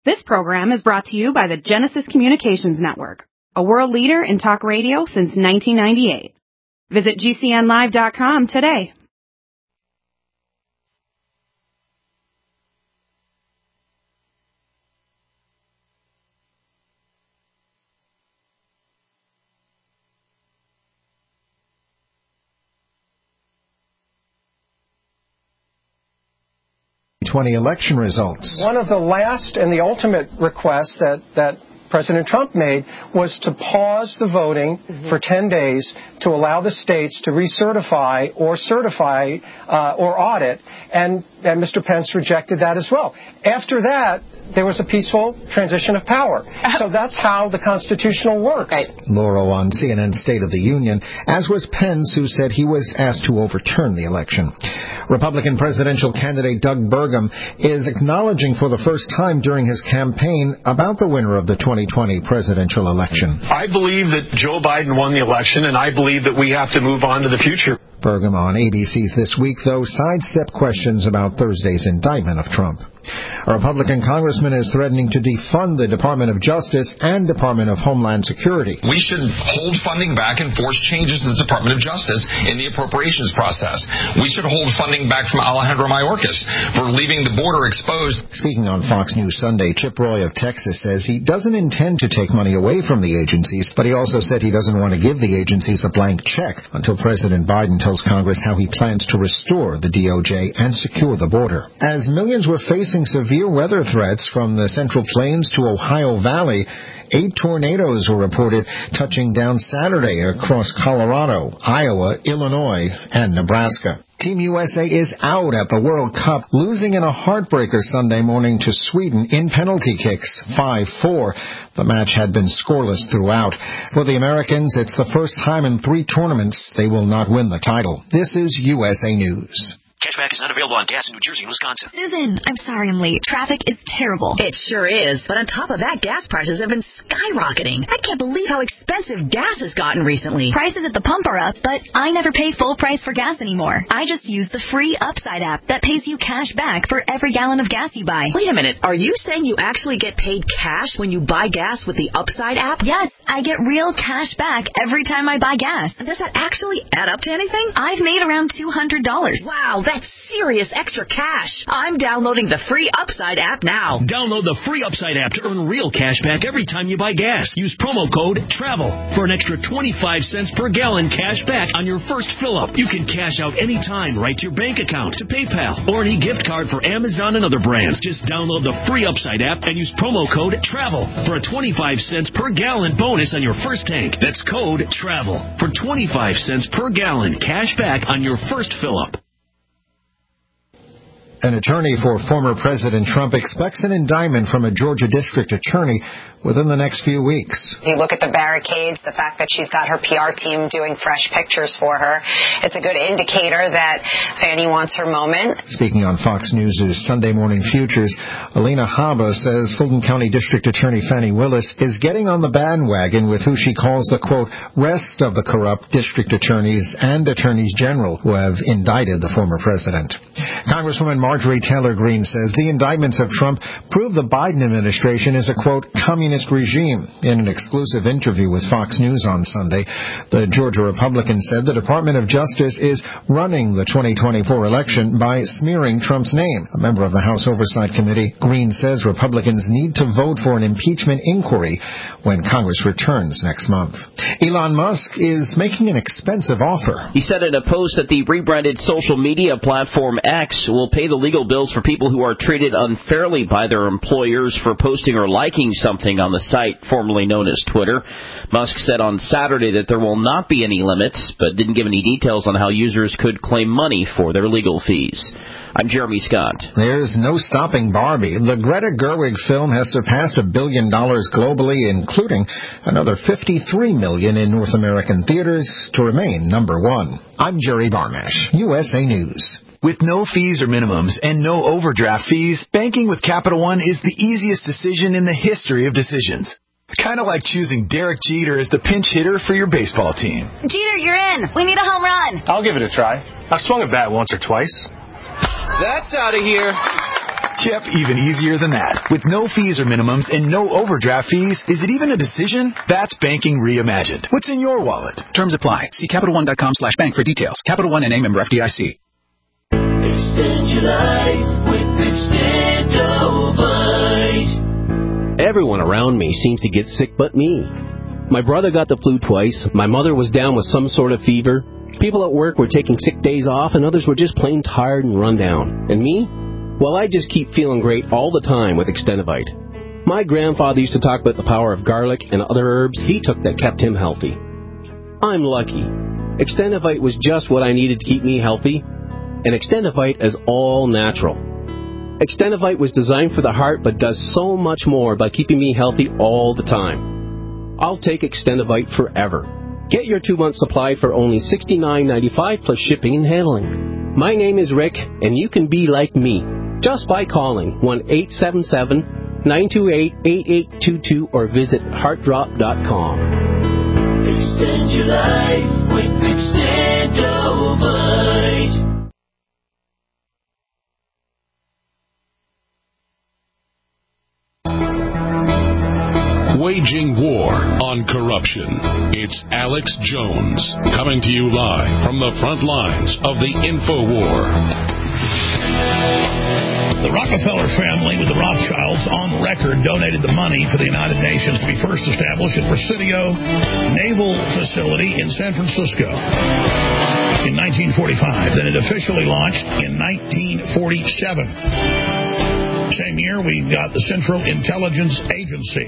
This program is brought to you by the Genesis Communications Network, a world leader in talk radio since 1998. Visit GCNlive.com today. Election results. One of the last and the ultimate requests that President Trump made was to pause the voting for 10 days to allow the states to recertify or certify or audit, and Mr. Pence rejected that as well. After that, there was a peaceful transition of power. So that's how the Constitutional works. Right. Laurel on CNN State of the Union, as was Pence, who said he was asked to overturn the election. Republican presidential candidate Doug Burgum is acknowledging for the first time during his campaign about the winner of the 2020 presidential election. I believe that Joe Biden won the election, and I believe that we have to move on to the future. Burgum on ABC's This Week, though, sidestepped questions about Thursday's indictment of Trump. A Republican congressman is threatening to defund the Department of Justice and Department of Homeland Security. We should hold funding back and force changes in the Department of Justice in the appropriations process. We should hold funding back from Alejandro Mayorkas for leaving the border exposed. Speaking on Fox News Sunday, Chip Roy of Texas says he doesn't intend to take money away from the agencies, but he also said he doesn't want to give the agencies a blank check until President Biden tells Congress how he plans to restore the DOJ and secure the border. As millions were facing severe weather threats from the Central Plains to Ohio Valley, 8 tornadoes were reported touching down Saturday across Colorado, Iowa, Illinois, and Nebraska. Team USA is out at the World Cup, losing in a heartbreaker Sunday morning to Sweden in penalty kicks, 5-4. The match had been scoreless throughout. For the Americans, it's the first time in 3 tournaments they will not win the title. This is USA News. Cashback is not available on gas in New Jersey and Wisconsin. Susan, I'm sorry I'm late. Traffic is terrible. It sure is. But on top of that, gas prices have been skyrocketing. I can't believe how expensive gas has gotten recently. Prices at the pump are up, but I never pay full price for gas anymore. I just use the free Upside app that pays you cash back for every gallon of gas you buy. Wait a minute. Are you saying you actually get paid cash when you buy gas with the Upside app? Yes, I get real cash back every time I buy gas. And does that actually add up to anything? I've made around $200. Wow, that's serious extra cash. I'm downloading the free Upside app now. Download the free Upside app to earn real cash back every time you buy gas. Use promo code TRAVEL for an extra 25 cents per gallon cash back on your first fill-up. You can cash out anytime right to your bank account, to PayPal, or any gift card for Amazon and other brands. Just download the free Upside app and use promo code TRAVEL for a 25 cents per gallon bonus on your first tank. That's code TRAVEL for 25 cents per gallon cash back on your first fill-up. An attorney for former President Trump expects an indictment from a Georgia district attorney within the next few weeks. You look at the barricades, the fact that she's got her PR team doing fresh pictures for her. It's a good indicator that Fannie wants her moment. Speaking on Fox News' Sunday Morning Futures, Alina Habba says Fulton County District Attorney Fannie Willis is getting on the bandwagon with who she calls the, quote, rest of the corrupt district attorneys and attorneys general who have indicted the former president. Congresswoman Marjorie Taylor Greene says the indictments of Trump prove the Biden administration is a, quote, communist regime. In an exclusive interview with Fox News on Sunday, the Georgia Republican said the Department of Justice is running the 2024 election by smearing Trump's name. A member of the House Oversight Committee, Greene says Republicans need to vote for an impeachment inquiry when Congress returns next month. Elon Musk is making an expensive offer. He said in a post that the rebranded social media platform X will pay the legal bills for people who are treated unfairly by their employers for posting or liking something on the site formerly known as Twitter. Musk said on Saturday that there will not be any limits, but didn't give any details on how users could claim money for their legal fees. I'm Jeremy Scott. There's no stopping Barbie. The Greta Gerwig film has surpassed $1 billion globally, including another $53 million in North American theaters to remain number 1. I'm Jerry Barmash, USA News. With no fees or minimums and no overdraft fees, banking with Capital One is the easiest decision in the history of decisions. Kind of like choosing Derek Jeter as the pinch hitter for your baseball team. Jeter, you're in. We need a home run. I'll give it a try. I've swung a bat once or twice. That's out of here. Yep, even easier than that. With no fees or minimums and no overdraft fees, is it even a decision? That's banking reimagined. What's in your wallet? Terms apply. See CapitalOne.com/bank for details. Capital One and a member FDIC. Extend your life with Extendovite. Everyone around me seems to get sick but me. My brother got the flu twice. My mother was down with some sort of fever. People at work were taking sick days off, and others were just plain tired and run down. And me? Well, I just keep feeling great all the time with Extendovite. My grandfather used to talk about the power of garlic and other herbs he took that kept him healthy. I'm lucky. Extendovite was just what I needed to keep me healthy, and Extendovite is all natural. Extendovite was designed for the heart but does so much more by keeping me healthy all the time. I'll take Extendovite forever. Get your 2-month supply for only $69.95 plus shipping and handling. My name is Rick, and you can be like me just by calling 1-877-928-8822 or visit heartdrop.com. Extend your life with Extendovite. Waging war on corruption. It's Alex Jones coming to you live from the front lines of the InfoWar. The Rockefeller family with the Rothschilds on record donated the money for the United Nations to be first established at Presidio Naval Facility in San Francisco in 1945. Then it officially launched in 1947. Same year, we got the Central Intelligence Agency.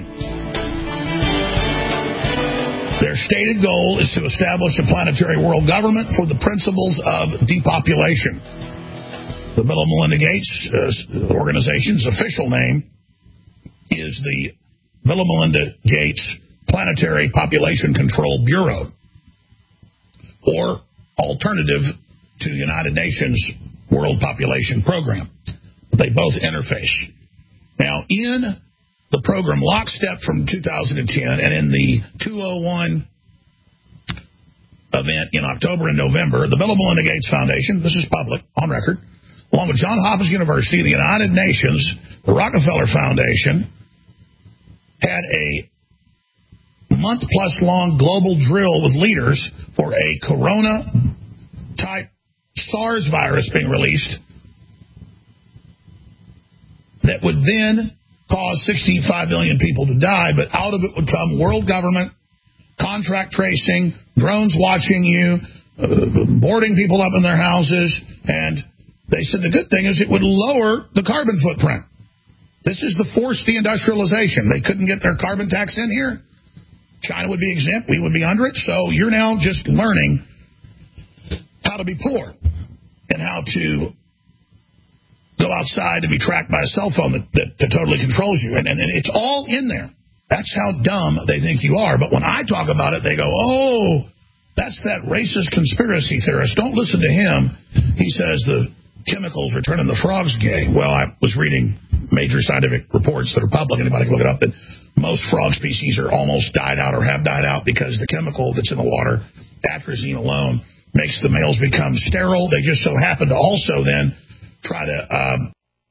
Their stated goal is to establish a planetary world government for the principles of depopulation. The Bill and Melinda Gates organization's official name is the Bill and Melinda Gates Planetary Population Control Bureau, or alternative to the United Nations World Population Program. They both interface. Now, in the program Lockstep from 2010 and in the 201 event in October and November, the Bill and Melinda Gates Foundation, this is public, on record, along with Johns Hopkins University, the United Nations, the Rockefeller Foundation, had a month-plus-long global drill with leaders for a corona-type SARS virus being released that would then cause 65 million people to die, but out of it would come world government, contract tracing, drones watching you, boarding people up in their houses, and they said the good thing is it would lower the carbon footprint. This is the forced deindustrialization. They couldn't get their carbon tax in here. China would be exempt. We would be under it. So you're now just learning how to be poor and how to go outside and be tracked by a cell phone that totally controls you. And it's all in there. That's how dumb they think you are. But when I talk about it, they go, oh, that's that racist conspiracy theorist. Don't listen to him. He says the chemicals are turning the frogs gay. Well, I was reading major scientific reports that are public. Anybody can look it up, that most frog species are almost died out or have died out because the chemical that's in the water, atrazine alone, makes the males become sterile. They just so happen to also then try to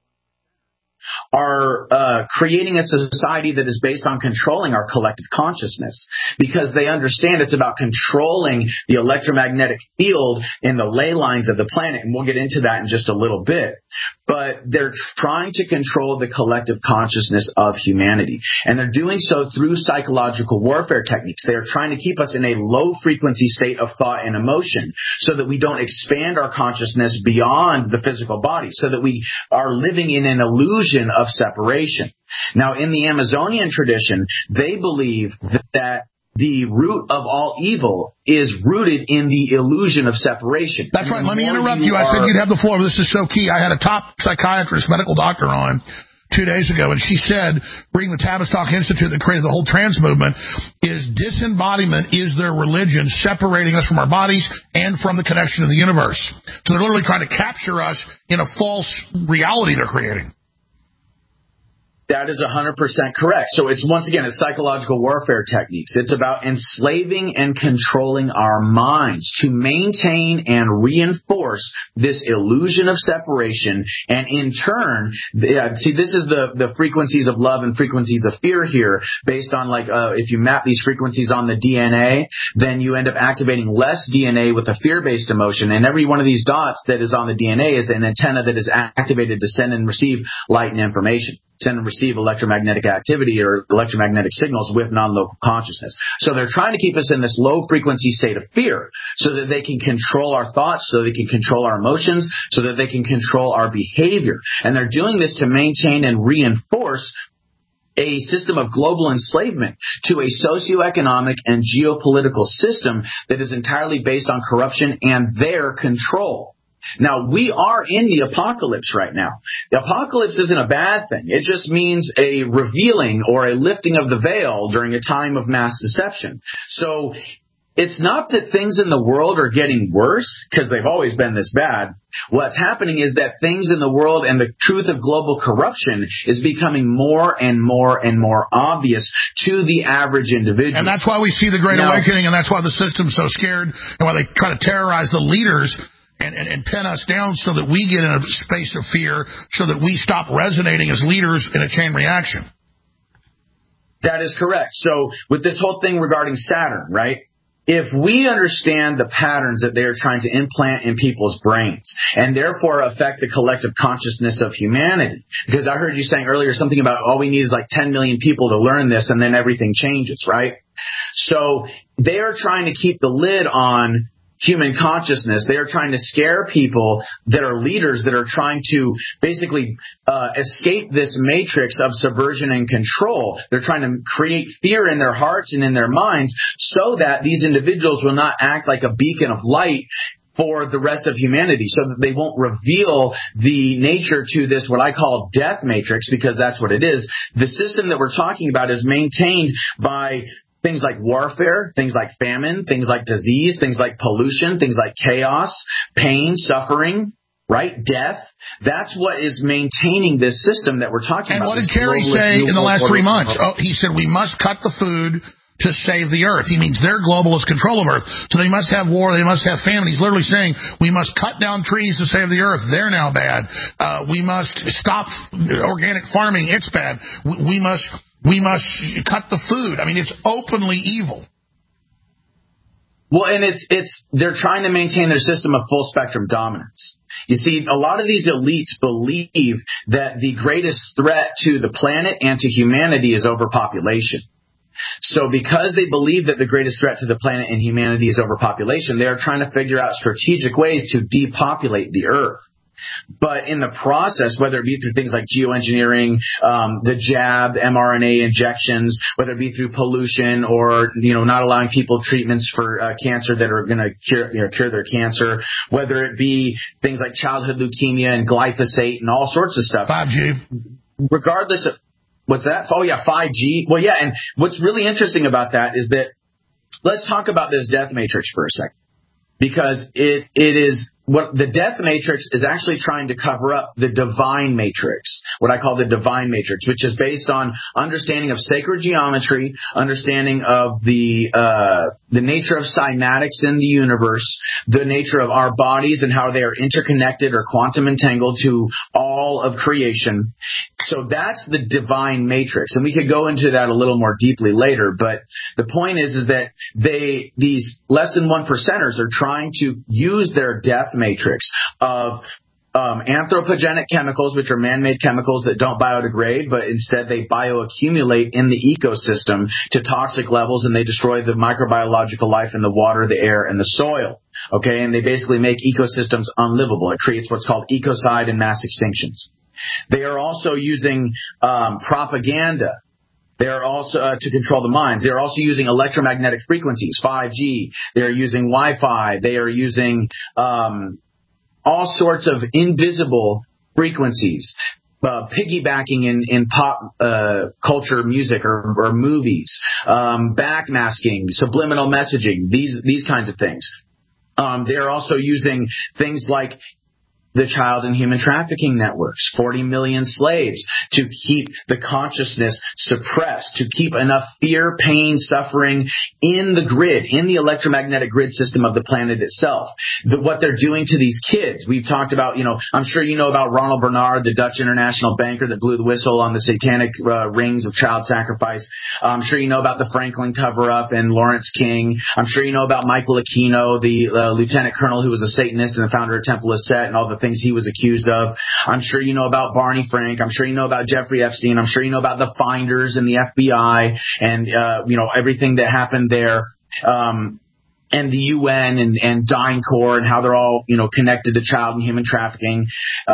are creating a society that is based on controlling our collective consciousness, because they understand it's about controlling the electromagnetic field in the ley lines of the planet. And we'll get into that in just a little bit. But they're trying to control the collective consciousness of humanity. And they're doing so through psychological warfare techniques. They are trying to keep us in a low-frequency state of thought and emotion so that we don't expand our consciousness beyond the physical body, so that we are living in an illusion of separation. Now, in the Amazonian tradition, they believe that the root of all evil is rooted in the illusion of separation. That's right. Let me interrupt you. I said you'd have the floor. This is so key. I had a top psychiatrist, medical doctor on 2 days ago, and she said, bring the Tavistock Institute that created the whole trans movement, is disembodiment is their religion, separating us from our bodies and from the connection to the universe. So they're literally trying to capture us in a false reality they're creating. That is 100% correct. So it's, once again, it's psychological warfare techniques. It's about enslaving and controlling our minds to maintain and reinforce reinforce this illusion of separation, and in turn, see, this is the frequencies of love and frequencies of fear here, based on if you map these frequencies on the DNA, then you end up activating less DNA with a fear-based emotion, and every one of these dots that is on the DNA is an antenna that is activated to send and receive light and information, send and receive electromagnetic activity or electromagnetic signals with non-local consciousness. So they're trying to keep us in this low-frequency state of fear so that they can control our thoughts, so they can control our emotions, so that they can control our behavior. And they're doing this to maintain and reinforce a system of global enslavement to a socioeconomic and geopolitical system that is entirely based on corruption and their control. Now, we are in the apocalypse right now. The apocalypse isn't a bad thing. It just means a revealing or a lifting of the veil during a time of mass deception. So it's not that things in the world are getting worse, because they've always been this bad. What's happening is that things in the world and the truth of global corruption is becoming more and more and more obvious to the average individual. And that's why we see the Great Awakening, and that's why the system's so scared, and why they try to terrorize the leaders and pin us down so that we get in a space of fear, so that we stop resonating as leaders in a chain reaction. That is correct. So with this whole thing regarding Saturn, right? If we understand the patterns that they are trying to implant in people's brains and therefore affect the collective consciousness of humanity, because I heard you saying earlier something about all we need is 10 million people to learn this and then everything changes, right? So they are trying to keep the lid on human consciousness. They are trying to scare people that are leaders that are trying to basically escape this matrix of subversion and control. They're trying to create fear in their hearts and in their minds so that these individuals will not act like a beacon of light for the rest of humanity, so that they won't reveal the nature to this, what I call death matrix, because that's what it is. The system that we're talking about is maintained by things like warfare, things like famine, things like disease, things like pollution, things like chaos, pain, suffering, right? Death. That's what is maintaining this system that we're talking about. And what did Kerry say in the last 3 months? He said we must cut the food to save the earth. He means their globalist control of earth. So they must have war, they must have famine. He's literally saying we must cut down trees to save the earth. They're now bad. We must stop organic farming. It's bad. We must cut the food. I mean, it's openly evil. Well, and they're trying to maintain their system of full spectrum dominance. You see, a lot of these elites believe that the greatest threat to the planet and to humanity is overpopulation. So because they believe that the greatest threat to the planet and humanity is overpopulation, they are trying to figure out strategic ways to depopulate the earth. But in the process, whether it be through things like geoengineering, the jab, mRNA injections, whether it be through pollution or, not allowing people treatments for cancer that are going to cure their cancer, whether it be things like childhood leukemia and glyphosate and all sorts of stuff. 5G. Regardless of, what's that? Oh, yeah, 5G. Well, yeah, and what's really interesting about that is that, let's talk about this death matrix for a second. Because it is what the death matrix is actually trying to cover up the divine matrix, what I call the divine matrix, which is based on understanding of sacred geometry, understanding of the nature of cymatics in the universe, the nature of our bodies and how they are interconnected or quantum entangled to all of creation. So that's the divine matrix. And we could go into that a little more deeply later. But the point is that these less than 1%ers are trying to use their death matrix of anthropogenic chemicals, which are man-made chemicals that don't biodegrade, but instead they bioaccumulate in the ecosystem to toxic levels, and they destroy the microbiological life in the water, the air, and the soil. Okay, and they basically make ecosystems unlivable. It creates what's called ecocide and mass extinctions. They are also using propaganda. They are also to control the minds. They are also using electromagnetic frequencies, 5G. They are using Wi-Fi. They are using all sorts of invisible frequencies, piggybacking in pop culture music or movies, backmasking, subliminal messaging, these kinds of things. They are also using things like the child and human trafficking networks, 40 million slaves, to keep the consciousness suppressed, to keep enough fear, pain, suffering in the grid, in the electromagnetic grid system of the planet itself. What they're doing to these kids. We've talked about, I'm sure you know about Ronald Bernard, the Dutch international banker that blew the whistle on the satanic rings of child sacrifice. I'm sure you know about the Franklin cover-up and Lawrence King. I'm sure you know about Michael Aquino, the lieutenant colonel who was a Satanist and the founder of Temple of Set and all the things he was accused of. I'm sure you know about Barney Frank. I'm sure you know about Jeffrey Epstein. I'm sure you know about the Finders and the FBI and, everything that happened there. And the UN and DynCorp and how they're all, connected to child and human trafficking.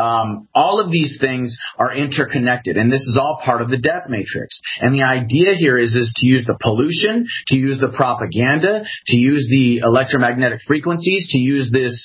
All of these things are interconnected, and this is all part of the death matrix. And the idea here is to use the pollution, to use the propaganda, to use the electromagnetic frequencies, to use this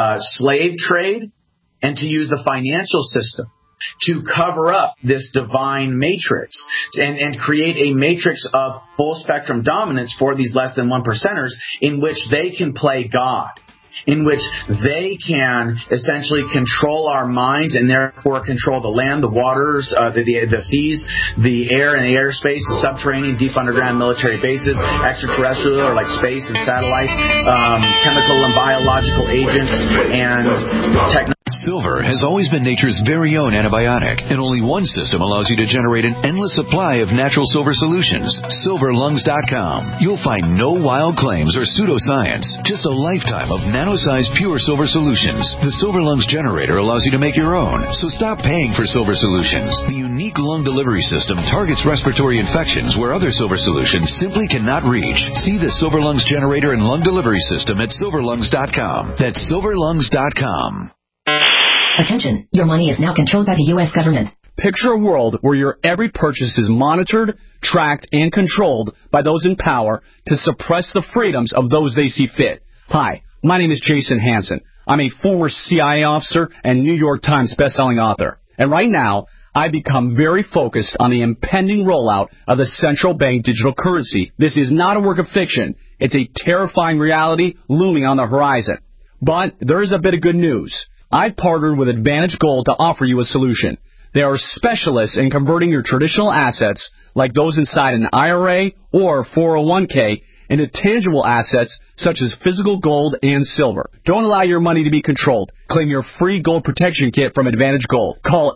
slave trade, and to use the financial system to cover up this divine matrix and create a matrix of full spectrum dominance for these less than 1%ers in which they can play God, in which they can essentially control our minds and therefore control the land, the waters, the seas, the air and the airspace, the subterranean, deep underground military bases, extraterrestrial or like space and satellites, chemical and biological agents, and technology. Silver has always been nature's very own antibiotic, and only one system allows you to generate an endless supply of natural silver solutions. SilverLungs.com. You'll find no wild claims or pseudoscience, just a lifetime of nano-sized pure silver solutions. The Silver Lungs generator allows you to make your own, so stop paying for silver solutions. The unique lung delivery system targets respiratory infections where other silver solutions simply cannot reach. See the Silver Lungs generator and lung delivery system at SilverLungs.com. That's SilverLungs.com. Attention, your money is now controlled by the U.S. government. Picture a world where your every purchase is monitored, tracked, and controlled by those in power to suppress the freedoms of those they see fit. Hi, my name is Jason Hansen. I'm a former CIA officer and New York Times bestselling author. And right now, I've become very focused on the impending rollout of the central bank digital currency. This is not a work of fiction. It's a terrifying reality looming on the horizon. But there is a bit of good news. I've partnered with Advantage Gold to offer you a solution. They are specialists in converting your traditional assets, like those inside an IRA or 401k, into tangible assets such as physical gold and silver. Don't allow your money to be controlled. Claim your free gold protection kit from Advantage Gold. Call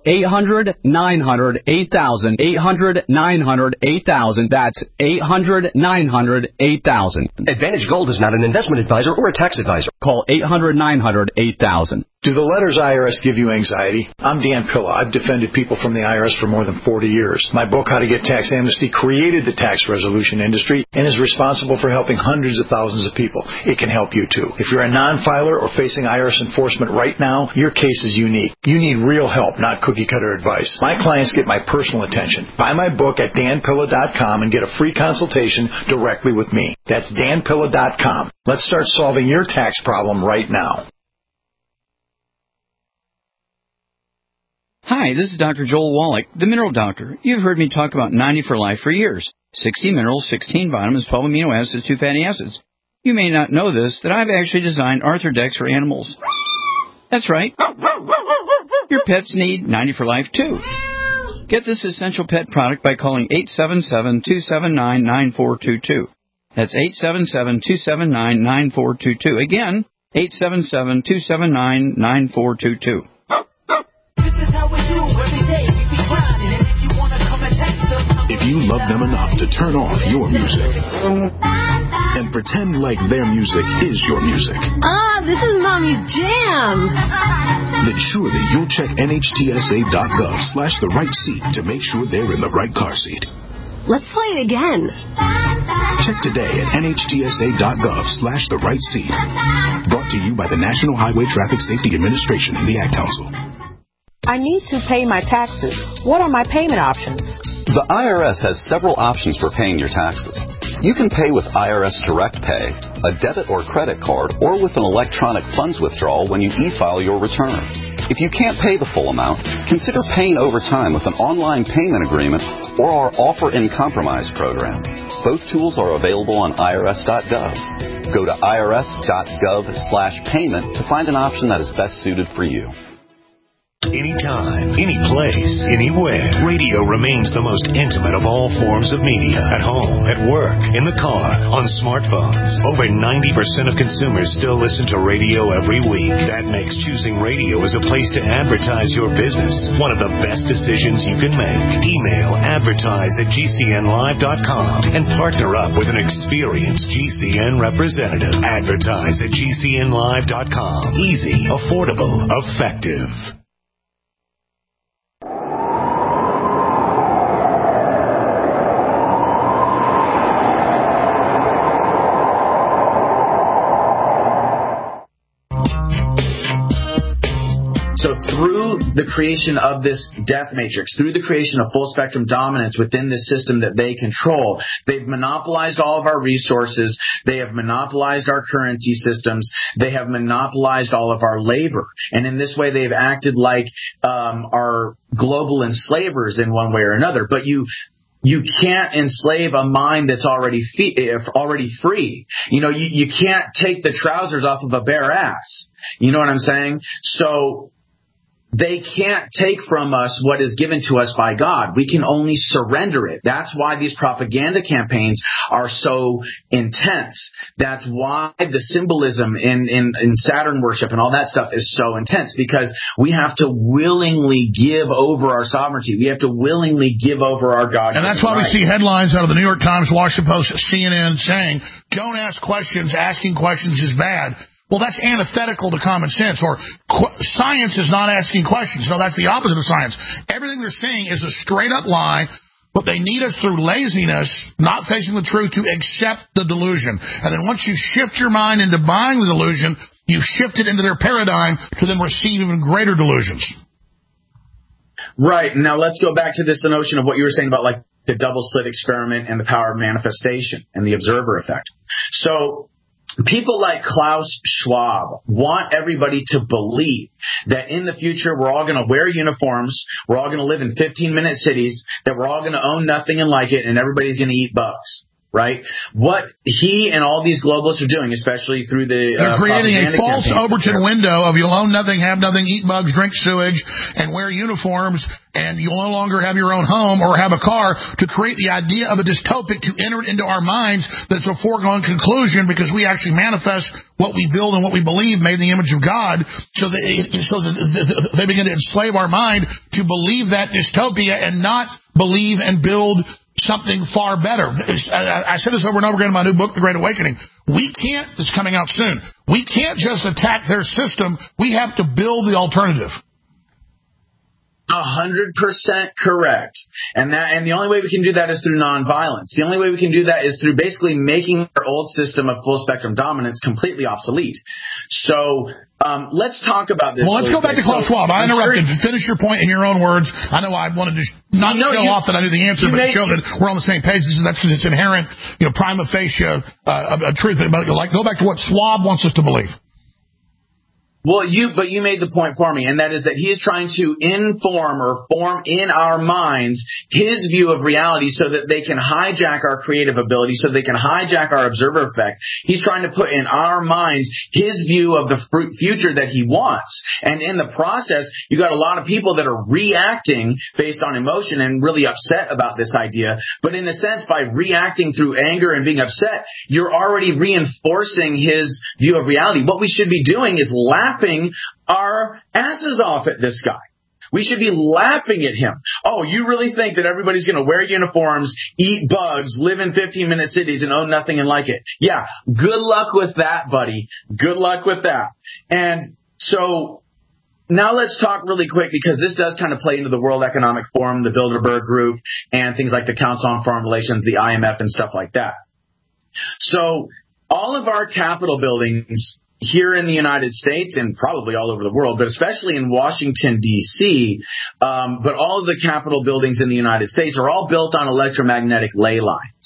800-900-8000, 800-900-8000. That's 800-900-8000. Advantage Gold is not an investment advisor or a tax advisor. Call 800-900-8000. Do the letters IRS give you anxiety? I'm Dan Pilla. I've defended people from the IRS for more than 40 years. My book, How to Get Tax Amnesty, created the tax resolution industry and is responsible for helping hundreds of thousands of people. It can help you, too. If you're a non-filer or facing IRS enforcement right now, your case is unique. You need real help, not cookie-cutter advice. My clients get my personal attention. Buy my book at danpilla.com and get a free consultation directly with me. That's danpilla.com. Let's start solving your tax problem right now. Hi, this is Dr. Joel Wallach, the Mineral Doctor. You've heard me talk about 90 for Life for years. 60 minerals, 16 vitamins, 12 amino acids, 2 fatty acids. You may not know this, that I've actually designed Arthrodex for animals. That's right. Your pets need 90 for Life, too. Get this essential pet product by calling 877-279-9422. That's 877-279-9422. Again, 877-279-9422. If you love them enough to turn off your music and pretend like their music is your music, this is Mommy's jam, then surely you'll check NHTSA.gov/the right seat to make sure they're in the right car seat. Let's play it again. Check today at NHTSA.gov/the right seat. Brought to you by the National Highway Traffic Safety Administration and the Ad Council. I need to pay my taxes. What are my payment options? The IRS has several options for paying your taxes. You can pay with IRS Direct Pay, a debit or credit card, or with an electronic funds withdrawal when you e-file your return. If you can't pay the full amount, consider paying over time with an online payment agreement or our Offer in Compromise program. Both tools are available on irs.gov. Go to irs.gov/payment to find an option that is best suited for you. Anytime, any place, anywhere, radio remains the most intimate of all forms of media. At home, at work, in the car, on smartphones. Over 90% of consumers still listen to radio every week. That makes choosing radio as a place to advertise your business one of the best decisions you can make. Email advertise@gcnlive.com and partner up with an experienced GCN representative. Advertise@gcnlive.com. Easy, affordable, effective. So through the creation of this death matrix, through the creation of full spectrum dominance within this system that they control, they've monopolized all of our resources. They have monopolized our currency systems. They have monopolized all of our labor. And in this way, they've acted like our global enslavers in one way or another. But you can't enslave a mind that's already free. You know, you can't take the trousers off of a bare ass. You know what I'm saying? So they can't take from us what is given to us by God. We can only surrender it. That's why these propaganda campaigns are so intense. That's why the symbolism in Saturn worship and all that stuff is so intense, because we have to willingly give over our sovereignty. We have to willingly give over our God. And that's why we see headlines out of the New York Times, Washington Post, CNN saying, don't ask questions, asking questions is bad. Well, that's antithetical to common sense. Or science is not asking questions. No, that's the opposite of science. Everything they're saying is a straight-up lie, but they need us through laziness, not facing the truth, to accept the delusion. And then once you shift your mind into buying the delusion, you shift it into their paradigm to then receive even greater delusions. Right. Now let's go back to this notion of what you were saying about like the double slit experiment and the power of manifestation and the observer effect. So people like Klaus Schwab want everybody to believe that in the future we're all going to wear uniforms, we're all going to live in 15-minute cities, that we're all going to own nothing and like it, and everybody's going to eat bugs. Right? What he and all these globalists are doing, especially through the they're creating a false Overton window of you'll own nothing, have nothing, eat bugs, drink sewage, and wear uniforms, and you'll no longer have your own home or have a car, to create the idea of a dystopic, to enter it into our minds that's a foregone conclusion because we actually manifest what we build and what we believe made in the image of God. So they begin to enslave our mind to believe that dystopia and not believe and build something far better. I said this over and over again in my new book, The Great Awakening. It's coming out soon. We can't just attack their system. We have to build the alternative. 100% correct. And the only way we can do that is through nonviolence. The only way we can do that is through basically making our old system of full spectrum dominance completely obsolete. So let's talk about this. Well, let's go back to Klaus Schwab. I interrupted. Finish your point in your own words. I know I wanted to not show off that I knew the answer, but show that we're on the same page. That's because it's inherent, prima facie a truth. But go back to what Schwab wants us to believe. Well, you made the point for me, and that is that he is trying to inform or form in our minds his view of reality so that they can hijack our creative ability, so they can hijack our observer effect. He's trying to put in our minds his view of the future that he wants. And in the process, you got a lot of people that are reacting based on emotion and really upset about this idea. But in a sense, by reacting through anger and being upset, you're already reinforcing his view of reality. What we should be doing is laughing our asses off at this guy. We should be laughing at him. Oh, you really think that everybody's going to wear uniforms, eat bugs, live in 15-minute cities, and own nothing and like it? Yeah, good luck with that, buddy. Good luck with that. And so now let's talk really quick, because this does kind of play into the World Economic Forum, the Bilderberg Group, and things like the Council on Foreign Relations, the IMF, and stuff like that. So all of our Capitol buildings here in the United States and probably all over the world, but especially in Washington, D.C., but all of the Capitol buildings in the United States are all built on electromagnetic ley lines.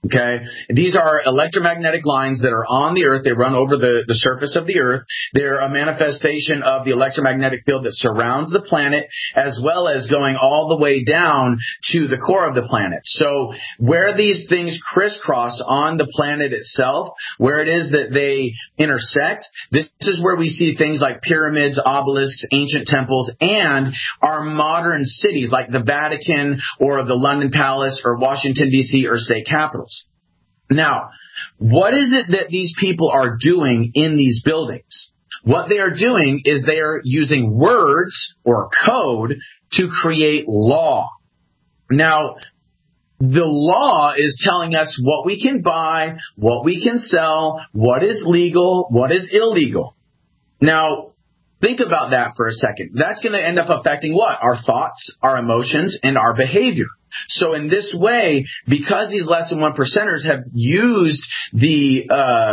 Okay? These are electromagnetic lines that are on the Earth. They run over the surface of the Earth. They're a manifestation of the electromagnetic field that surrounds the planet, as well as going all the way down to the core of the planet. So where these things crisscross on the planet itself, where it is that they intersect, this is where we see things like pyramids, obelisks, ancient temples, and our modern cities like the Vatican or the London Palace or Washington, D.C. or state capitals. Now, what is it that these people are doing in these buildings? What they are doing is they are using words or code to create law. Now, the law is telling us what we can buy, what we can sell, what is legal, what is illegal. Now, think about that for a second. That's going to end up affecting what? Our thoughts, our emotions, and our behavior. So in this way, because these less than 1%ers have used the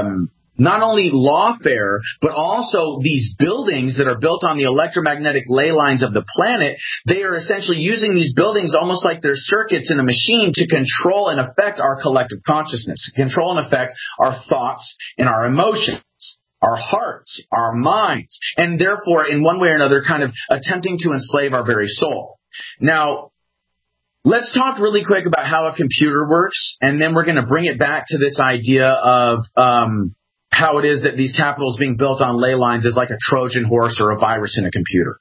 not only lawfare, but also these buildings that are built on the electromagnetic ley lines of the planet, they are essentially using these buildings almost like they're circuits in a machine to control and affect our collective consciousness, to control and affect our thoughts and our emotions, our hearts, our minds, and therefore, in one way or another, kind of attempting to enslave our very soul. Now, let's talk really quick about how a computer works, and then we're going to bring it back to this idea of how it is that these capitals being built on ley lines is like a Trojan horse or a virus in a computer.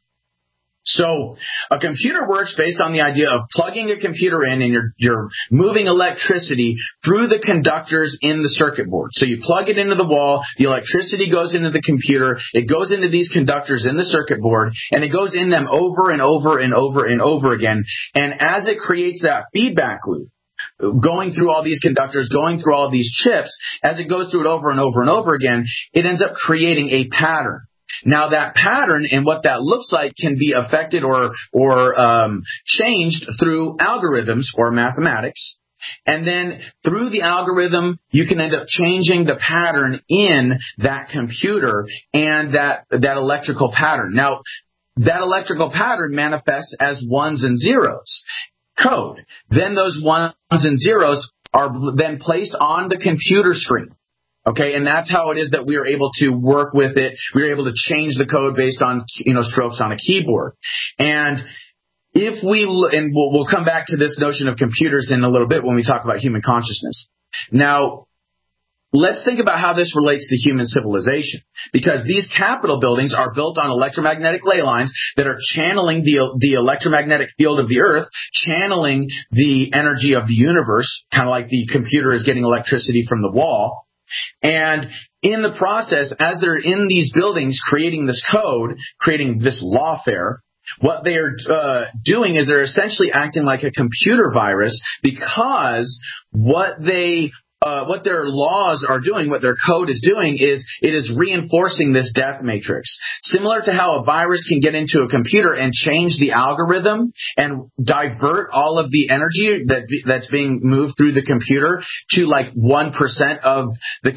So a computer works based on the idea of plugging a computer in and you're moving electricity through the conductors in the circuit board. So you plug it into the wall, the electricity goes into the computer, it goes into these conductors in the circuit board, and it goes in them over and over and over and over again. And as it creates that feedback loop, going through all these conductors, going through all these chips, as it goes through it over and over and over again, it ends up creating a pattern. Now that pattern and what that looks like can be affected or changed through algorithms or mathematics. And then through the algorithm, you can end up changing the pattern in that computer and that electrical pattern. Now, that electrical pattern manifests as ones and zeros. Code. Then those ones and zeros are then placed on the computer screen. Okay, and that's how it is that we are able to work with it. We are able to change the code based on, strokes on a keyboard. And if we'll come back to this notion of computers in a little bit when we talk about human consciousness. Now, let's think about how this relates to human civilization, because these Capitol buildings are built on electromagnetic ley lines that are channeling the electromagnetic field of the Earth, channeling the energy of the universe, kind of like the computer is getting electricity from the wall. And in the process, as they're in these buildings creating this code, creating this lawfare, what they are doing is they're essentially acting like a computer virus, because what their laws are doing, what their code is doing, is it is reinforcing this death matrix. Similar to how a virus can get into a computer and change the algorithm and divert all of the energy that's being moved through the computer to like 1% of the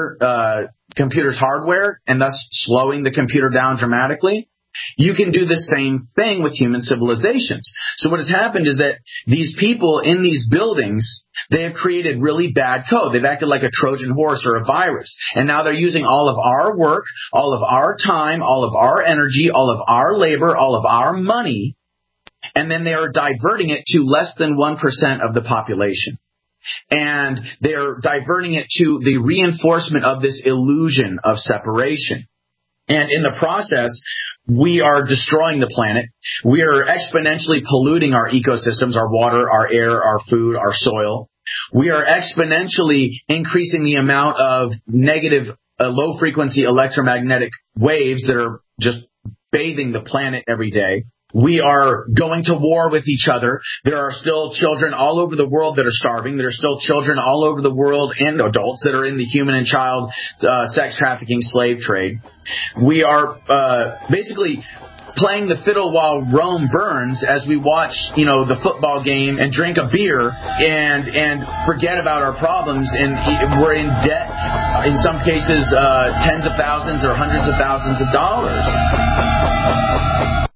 computer's hardware, and thus slowing the computer down dramatically. You can do the same thing with human civilizations. So what has happened is that these people in these buildings, they have created really bad code. They've acted like a Trojan horse or a virus. And now they're using all of our work, all of our time, all of our energy, all of our labor, all of our money, and then they are diverting it to less than 1% of the population. And they're diverting it to the reinforcement of this illusion of separation. And in the process, we are destroying the planet. We are exponentially polluting our ecosystems, our water, our air, our food, our soil. We are exponentially increasing the amount of negative, low-frequency electromagnetic waves that are just bathing the planet every day. We are going to war with each other. There are still children all over the world that are starving. There are still children all over the world and adults that are in the human and child sex trafficking slave trade. We are basically playing the fiddle while Rome burns as we watch, the football game and drink a beer and forget about our problems. And we're in debt, in some cases, tens of thousands or hundreds of thousands of dollars. I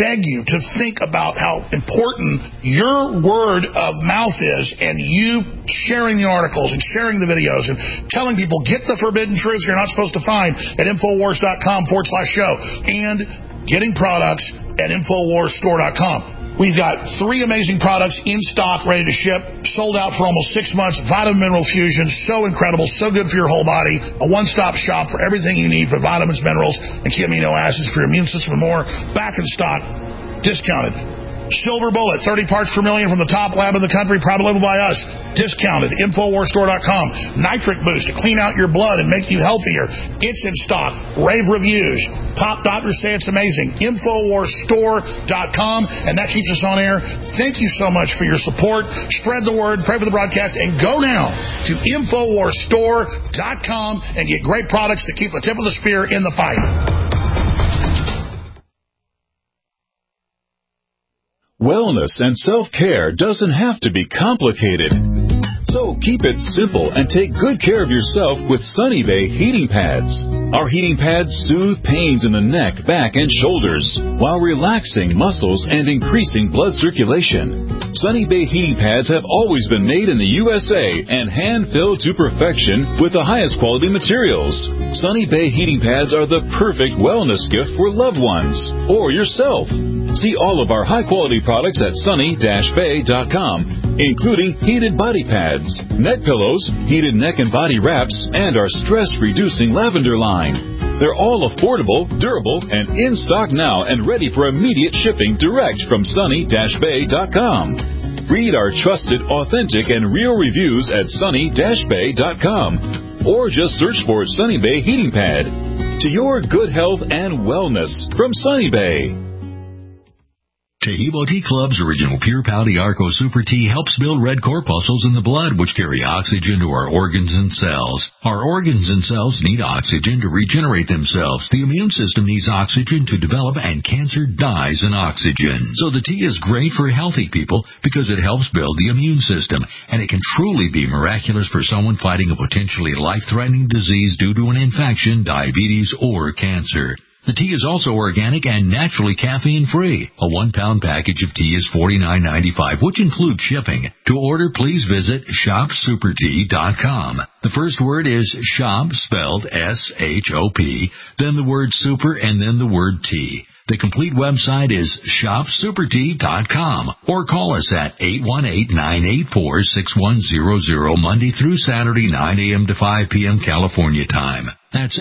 beg you to think about how important your word of mouth is, and you sharing the articles and sharing the videos and telling people, get the forbidden truth you're not supposed to find at Infowars.com/show, and getting products at InfoWarsStore.com. We've got 3 amazing products in stock, ready to ship, sold out for almost 6 months. Vitamin Mineral Fusion, so incredible, so good for your whole body. A one-stop shop for everything you need for vitamins, minerals, and key amino acids for your immune system and more. Back in stock, discounted. Silver Bullet, 30 parts per million from the top lab in the country, private label by us. Discounted. InfoWarsStore.com. Nitric Boost to clean out your blood and make you healthier. It's in stock. Rave reviews. Top doctors say it's amazing. InfoWarsStore.com. And that keeps us on air. Thank you so much for your support. Spread the word. Pray for the broadcast. And go now to InfoWarsStore.com and get great products to keep the tip of the spear in the fight. Wellness and self-care doesn't have to be complicated. So keep it simple and take good care of yourself with Sunny Bay heating pads. Our heating pads soothe pains in the neck, back, and shoulders while relaxing muscles and increasing blood circulation. Sunny Bay heating pads have always been made in the USA and hand-filled to perfection with the highest quality materials. Sunny Bay heating pads are the perfect wellness gift for loved ones or yourself. See all of our high-quality products at sunny-bay.com, including heated body pads, neck pillows, heated neck and body wraps, and our stress-reducing lavender line. They're all affordable, durable, and in stock now and ready for immediate shipping direct from sunny-bay.com. Read our trusted, authentic, and real reviews at sunny-bay.com, or just search for Sunny Bay Heating Pad. To your good health and wellness from Sunny Bay. Tehebo Tea Club's original Pure Pouty Arco Super Tea helps build red corpuscles in the blood, which carry oxygen to our organs and cells. Our organs and cells need oxygen to regenerate themselves. The immune system needs oxygen to develop, and cancer dies in oxygen. So the tea is great for healthy people because it helps build the immune system, and it can truly be miraculous for someone fighting a potentially life-threatening disease due to an infection, diabetes, or cancer. The tea is also organic and naturally caffeine-free. A 1-pound package of tea is $49.95, which includes shipping. To order, please visit ShopSuperTea.com. The first word is shop, spelled S-H-O-P, then the word super, and then the word tea. The complete website is ShopSuperTea.com, or call us at 818-984-6100, Monday through Saturday, 9 a.m. to 5 p.m. California time. That's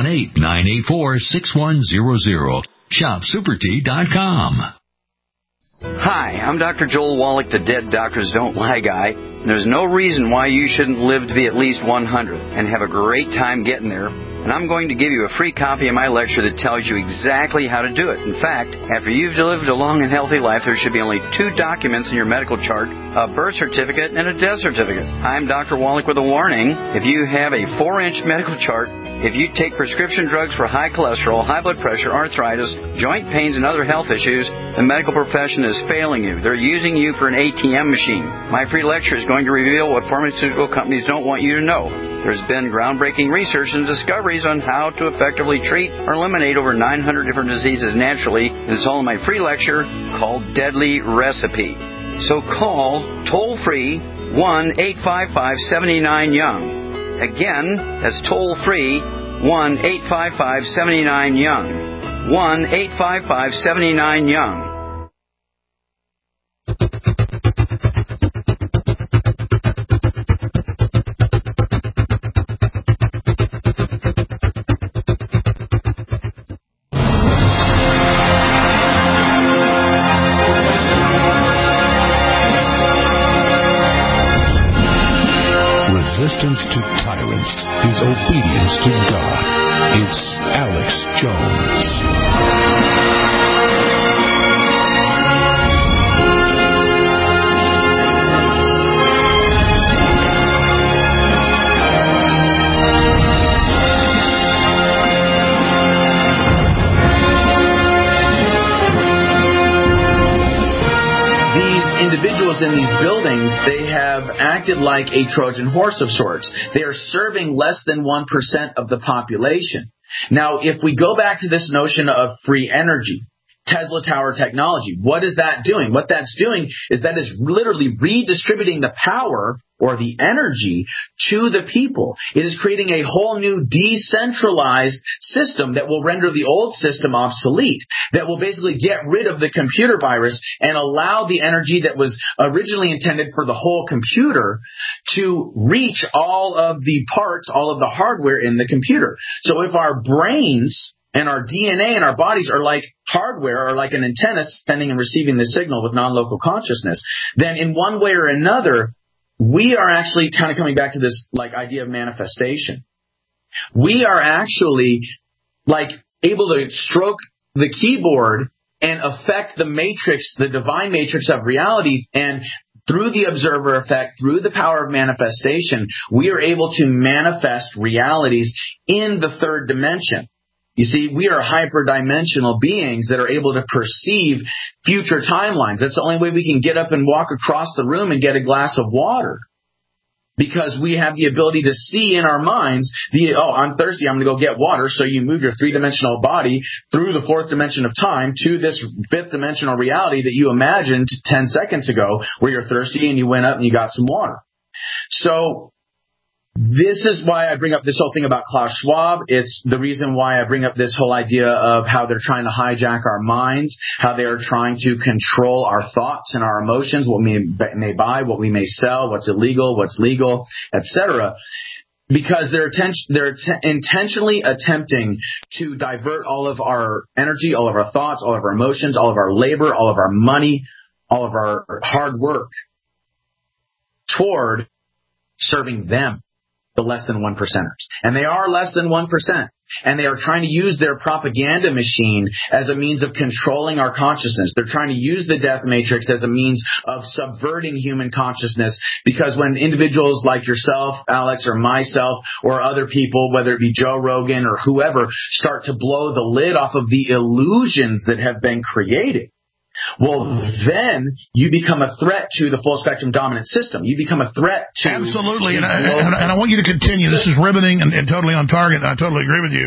818-984-6100. ShopSuperTea.com. Hi, I'm Dr. Joel Wallach, the Dead Doctors Don't Lie guy. There's no reason why you shouldn't live to be at least 100 and have a great time getting there. And I'm going to give you a free copy of my lecture that tells you exactly how to do it. In fact, after you've lived a long and healthy life, there should be only 2 documents in your medical chart, a birth certificate and a death certificate. I'm Dr. Wallach with a warning. If you have a 4-inch medical chart, if you take prescription drugs for high cholesterol, high blood pressure, arthritis, joint pains, and other health issues, the medical profession is failing you. They're using you for an ATM machine. My free lecture is going to reveal what pharmaceutical companies don't want you to know. There's been groundbreaking research and discoveries on how to effectively treat or eliminate over 900 different diseases naturally. And it's all in my free lecture called Deadly Recipe. So call toll-free 1-855-79-YOUNG. Again, that's toll-free 1-855-79-YOUNG. 1-855-79-YOUNG. Resistance to tyrants is obedience to God. It's Alex Jones. Individuals in these buildings, they have acted like a Trojan horse of sorts. They are serving less than 1% of the population. Now, if we go back to this notion of free energy, Tesla Tower technology. What is that doing? What that's doing is that is literally redistributing the power or the energy to the people. It is creating a whole new decentralized system that will render the old system obsolete, that will basically get rid of the computer virus and allow the energy that was originally intended for the whole computer to reach all of the parts, all of the hardware in the computer. So if our brains and our DNA and our bodies are like hardware, or like an antenna sending and receiving the signal with non-local consciousness, then in one way or another, we are actually kind of coming back to this like idea of manifestation. We are actually like able to stroke the keyboard and affect the matrix, the divine matrix of reality, and through the observer effect, through the power of manifestation, we are able to manifest realities in the third dimension. You see, we are hyperdimensional beings that are able to perceive future timelines. That's the only way we can get up and walk across the room and get a glass of water. Because we have the ability to see in our minds, I'm thirsty, I'm going to go get water. So you move your three-dimensional body through the fourth dimension of time to this fifth-dimensional reality that you imagined 10 seconds ago, where you're thirsty and you went up and you got some water. So this is why I bring up this whole thing about Klaus Schwab. It's the reason why I bring up this whole idea of how they're trying to hijack our minds, how they are trying to control our thoughts and our emotions, what we may buy, what we may sell, what's illegal, what's legal, etc. Because they're intentionally attempting to divert all of our energy, all of our thoughts, all of our emotions, all of our labor, all of our money, all of our hard work toward serving them, the less than 1%ers. And they are less than 1%. And they are trying to use their propaganda machine as a means of controlling our consciousness. They're trying to use the death matrix as a means of subverting human consciousness. Because when individuals like yourself, Alex, or myself, or other people, whether it be Joe Rogan or whoever, start to blow the lid off of the illusions that have been created, well, then you become a threat to the full spectrum dominant system. You become a threat to... Absolutely, and I want you to continue. This is riveting and totally on target, and I totally agree with you.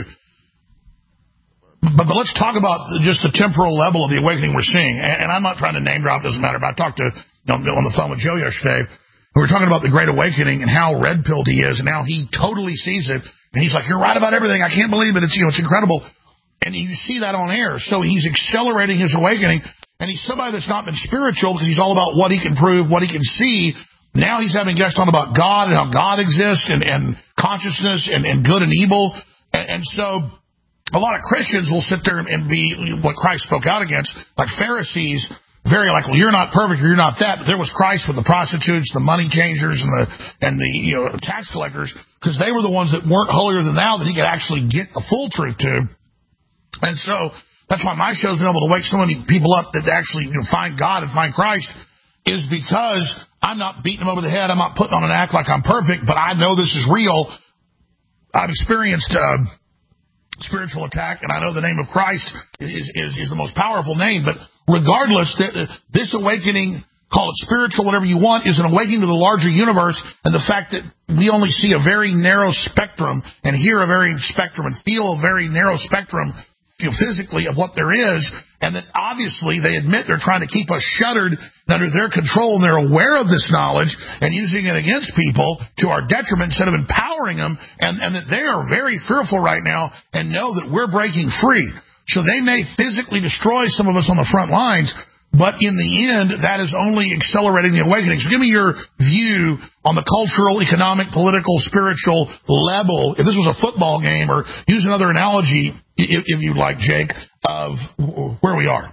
But let's talk about just the temporal level of the awakening we're seeing. And I'm not trying to name drop, doesn't matter, but I talked to on the phone with Joe yesterday. We were talking about the Great Awakening and how red-pilled he is and how he totally sees it. And he's like, you're right about everything. I can't believe it. It's incredible. And you see that on air. So he's accelerating his awakening. And he's somebody that's not been spiritual because he's all about what he can prove, what he can see. Now he's having guests on about God and how God exists and consciousness and good and evil. And so a lot of Christians will sit there and be what Christ spoke out against, like Pharisees, very like, well, you're not perfect or you're not that. But there was Christ with the prostitutes, the money changers, and the tax collectors, because they were the ones that weren't holier than thou that he could actually get the full truth to. And so that's why my show's been able to wake so many people up that actually find God and find Christ, is because I'm not beating them over the head. I'm not putting on an act like I'm perfect, but I know this is real. I've experienced spiritual attack, and I know the name of Christ is the most powerful name. But regardless, this awakening, call it spiritual, whatever you want, is an awakening to the larger universe, and the fact that we only see a very narrow spectrum and hear a very spectrum and feel a very narrow spectrum physically of what there is, and that obviously they admit they're trying to keep us shuttered and under their control, and they're aware of this knowledge and using it against people to our detriment instead of empowering them, and that they are very fearful right now and know that we're breaking free. So they may physically destroy some of us on the front lines, but in the end, that is only accelerating the awakening. So give me your view on the cultural, economic, political, spiritual level. If this was a football game, or use another analogy, if you'd like, Jake, of where we are.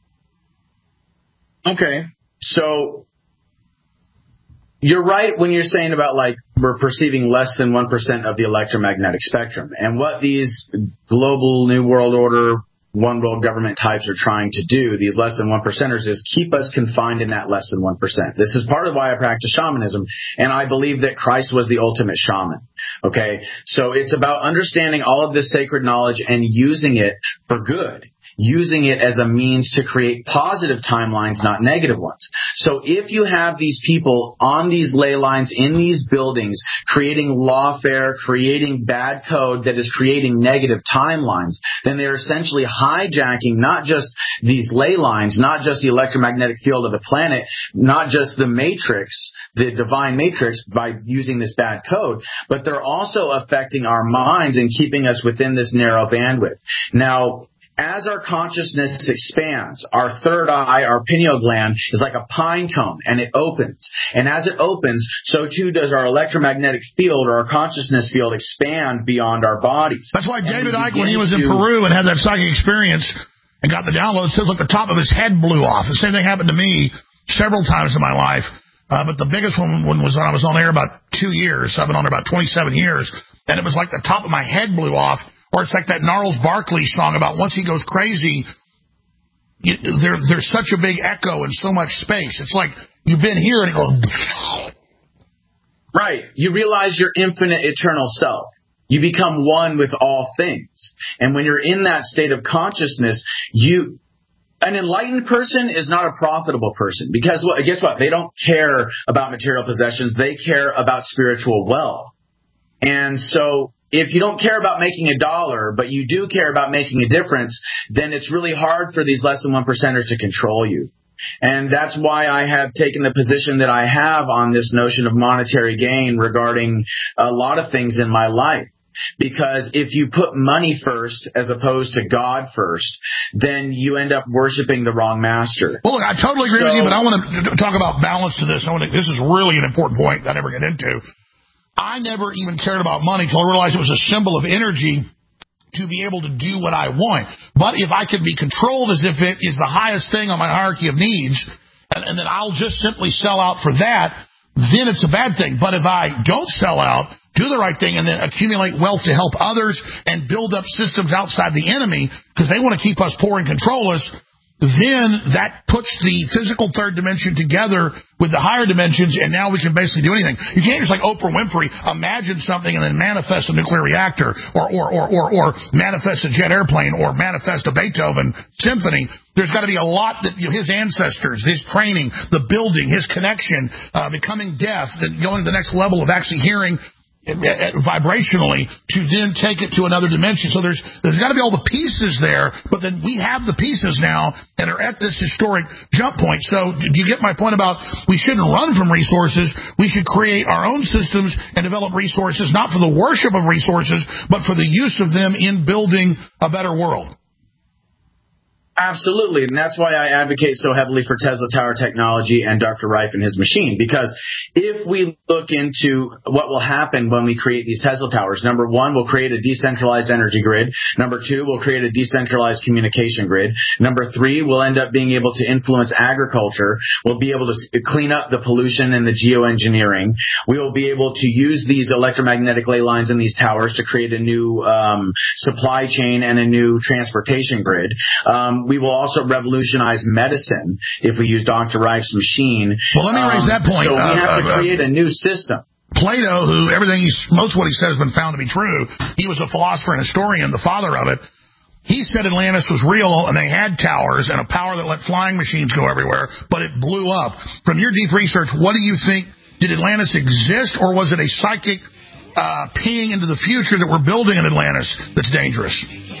Okay. So you're right when you're saying about, like, we're perceiving less than 1% of the electromagnetic spectrum. And what these global New World Order, one world government types are trying to do, these less than 1%ers, is keep us confined in that less than 1%. This is part of why I practice shamanism, and I believe that Christ was the ultimate shaman. Okay? So it's about understanding all of this sacred knowledge and using it for good. using it as a means to create positive timelines, not negative ones. So if you have these people on these ley lines in these buildings creating lawfare, creating bad code that is creating negative timelines, then they're essentially hijacking not just these ley lines, not just the electromagnetic field of the planet, not just the matrix, the divine matrix, by using this bad code, but they're also affecting our minds and keeping us within this narrow bandwidth. Now, as our consciousness expands, our third eye, our pineal gland, is like a pine cone, and it opens. And as it opens, so too does our electromagnetic field or our consciousness field expand beyond our bodies. That's why David Icke, when he was in Peru and had that psychic experience and got the download, says, look, the top of his head blew off. The same thing happened to me several times in my life. But the biggest one was when I was on air about 2 years. I've been on there about 27 years. And it was like the top of my head blew off. Or it's like that Gnarls Barkley song about once he goes crazy, there's such a big echo and so much space. It's like you've been here and it goes... Right. You realize your infinite eternal self. You become one with all things. And when you're in that state of consciousness, an enlightened person is not a profitable person. Because guess what? They don't care about material possessions. They care about spiritual wealth. And so if you don't care about making $1, but you do care about making a difference, then it's really hard for these less than 1%ers to control you. And that's why I have taken the position that I have on this notion of monetary gain regarding a lot of things in my life. Because if you put money first as opposed to God first, then you end up worshiping the wrong master. Well, look, I totally agree with you, but I want to talk about balance to this. This is really an important point that I never get into. I never even cared about money until I realized it was a symbol of energy to be able to do what I want. But if I could be controlled as if it is the highest thing on my hierarchy of needs, and then I'll just simply sell out for that, then it's a bad thing. But if I don't sell out, do the right thing, and then accumulate wealth to help others and build up systems outside the enemy because they want to keep us poor and control us, then that puts the physical third dimension together with the higher dimensions, and now we can basically do anything. You can't just like Oprah Winfrey imagine something and then manifest a nuclear reactor or manifest a jet airplane or manifest a Beethoven symphony. There's got to be a lot that his ancestors, his training, the building, his connection, becoming deaf, then going to the next level of actually hearing vibrationally to then take it to another dimension. So there's got to be all the pieces there, but then we have the pieces now and are at this historic jump point. So do you get my point about we shouldn't run from resources? We should create our own systems and develop resources, not for the worship of resources, but for the use of them in building a better world. Absolutely, and that's why I advocate so heavily for Tesla Tower technology and Dr. Rife and his machine, because if we look into what will happen when we create these Tesla Towers, number one, we'll create a decentralized energy grid. Number two, we'll create a decentralized communication grid. Number three, we'll end up being able to influence agriculture. We'll be able to clean up the pollution and the geoengineering. We will be able to use these electromagnetic ley lines in these towers to create a new supply chain and a new transportation grid. We will also revolutionize medicine if we use Dr. Rife's machine. Well, let me raise that point. So we have to create a new system. Plato, who most of what he said has been found to be true, he was a philosopher and historian, the father of it. He said Atlantis was real and they had towers and a power that let flying machines go everywhere, but it blew up. From your deep research, what do you think? Did Atlantis exist, or was it a psychic peeing into the future that we're building in Atlantis that's dangerous?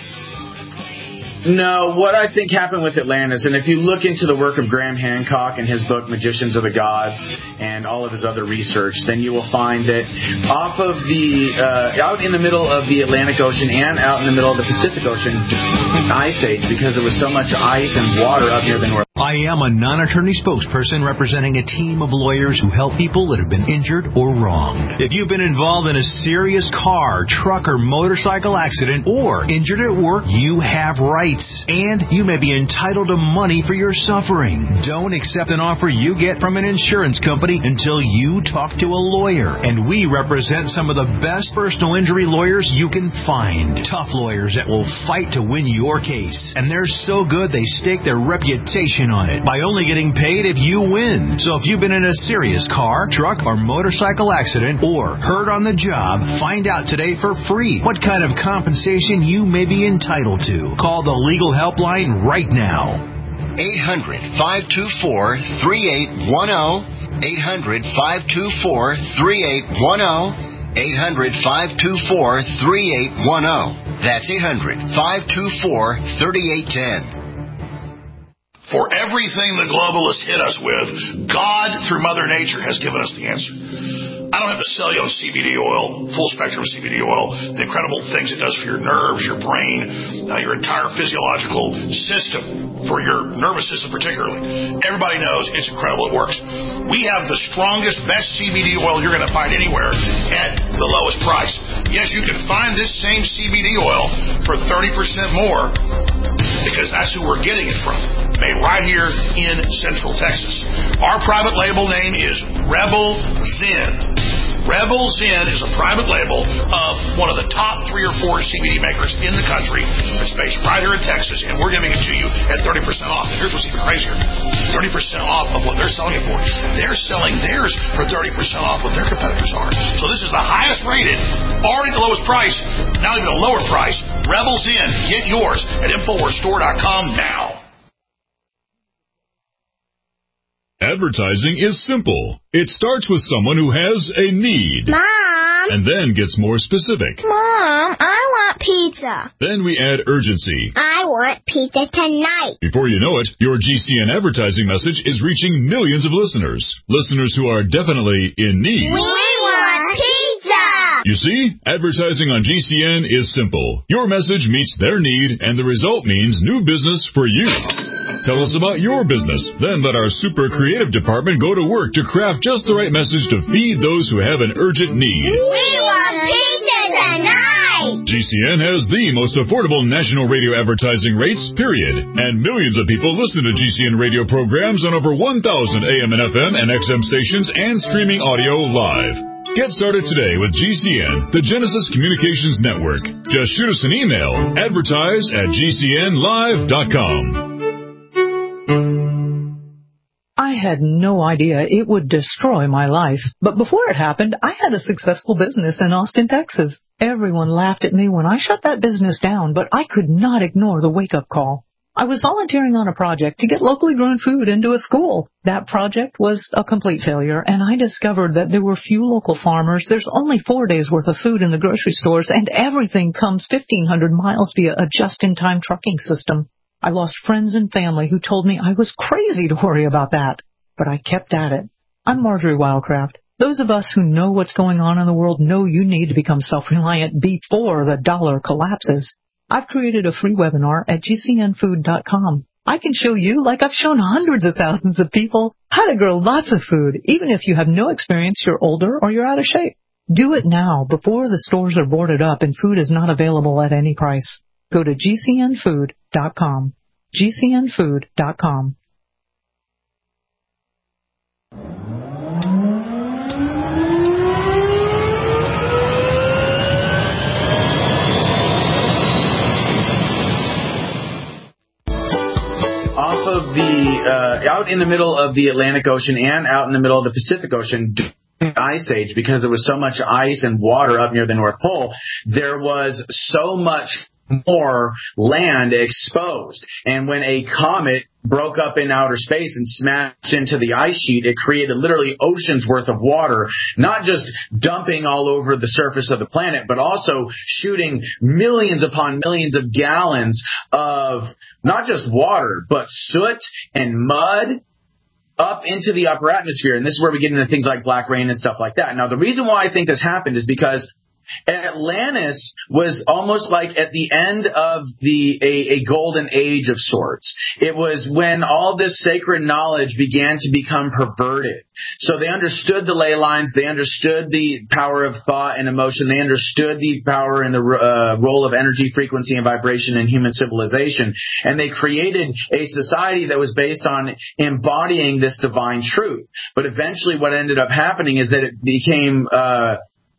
No, what I think happened with Atlantis, and if you look into the work of Graham Hancock and his book Magicians of the Gods and all of his other research, then you will find that off of out in the middle of the Atlantic Ocean and out in the middle of the Pacific Ocean, ice age, because there was so much ice and water up near the North. I am a non-attorney spokesperson representing a team of lawyers who help people that have been injured or wronged. If you've been involved in a serious car, truck, or motorcycle accident or injured at work, you have rights, and you may be entitled to money for your suffering. Don't accept an offer you get from an insurance company until you talk to a lawyer, and we represent some of the best personal injury lawyers you can find. Tough lawyers that will fight to win your case, and they're so good they stake their reputation commission on it by only getting paid if you win. So if you've been in a serious car, truck, or motorcycle accident or hurt on the job, find out today for free what kind of compensation you may be entitled to. Call the legal helpline right now. 800-524-3810. 800-524-3810. 800-524-3810. That's 800-524-3810. For everything the globalists hit us with, God, through Mother Nature, has given us the answer. I don't have to sell you on CBD oil, full spectrum CBD oil, the incredible things it does for your nerves, your brain, your entire physiological system, for your nervous system particularly. Everybody knows it's incredible. It works. We have the strongest, best CBD oil you're going to find anywhere at the lowest price. Yes, you can find this same CBD oil for 30% more because that's who we're getting it from. Made right here in Central Texas. Our private label name is Rebel Zen. Rebel Zen is a private label of one of the top 3 or 4 CBD makers in the country. It's based right here in Texas, and we're giving it to you at 30% off. And here's what's even crazier. 30% off of what they're selling it for. They're selling theirs for 30% off what their competitors are. So this is the highest rated, already the lowest price, now even a lower price. Rebel Zen. Get yours at InfoWarsStore.com now. Advertising is simple. It starts with someone who has a need. Mom! And then gets more specific. Mom, I want pizza. Then we add urgency. I want pizza tonight. Before you know it, your GCN advertising message is reaching millions of listeners. Listeners who are definitely in need. We want pizza! You see, advertising on GCN is simple. Your message meets their need, and the result means new business for you. Tell us about your business. Then let our super creative department go to work to craft just the right message to feed those who have an urgent need. We want pizza tonight! GCN has the most affordable national radio advertising rates, period. And millions of people listen to GCN radio programs on over 1,000 AM and FM and XM stations and streaming audio live. Get started today with GCN, the Genesis Communications Network. Just shoot us an email, advertise@gcnlive.com. I had no idea it would destroy my life. But before it happened, I had a successful business in Austin, Texas. Everyone laughed at me when I shut that business down, but I could not ignore the wake-up call. I was volunteering on a project to get locally grown food into a school. That project was a complete failure, and I discovered that there were few local farmers. There's only 4 days' worth of food in the grocery stores, and everything comes 1,500 miles via a just-in-time trucking system. I lost friends and family who told me I was crazy to worry about that. But I kept at it. I'm Marjorie Wildcraft. Those of us who know what's going on in the world know you need to become self-reliant before the dollar collapses. I've created a free webinar at GCNfood.com. I can show you, like I've shown hundreds of thousands of people, how to grow lots of food, even if you have no experience, you're older, or you're out of shape. Do it now, before the stores are boarded up and food is not available at any price. Go to GCNfood.com. GCNfood.com. Off of the, out in the middle of the Atlantic Ocean and out in the middle of the Pacific Ocean, Ice Age, because there was so much ice and water up near the North Pole, there was so much more land exposed. And when a comet broke up in outer space and smashed into the ice sheet, it created literally oceans worth of water, not just dumping all over the surface of the planet, but also shooting millions upon millions of gallons of not just water, but soot and mud up into the upper atmosphere. And this is where we get into things like black rain and stuff like that. Now, the reason why I think this happened is because Atlantis was almost like at the end of a golden age of sorts. It was when all this sacred knowledge began to become perverted. So they understood the ley lines, they understood the power of thought and emotion, they understood the power and the role of energy, frequency, and vibration in human civilization, and they created a society that was based on embodying this divine truth. But eventually what ended up happening is that it became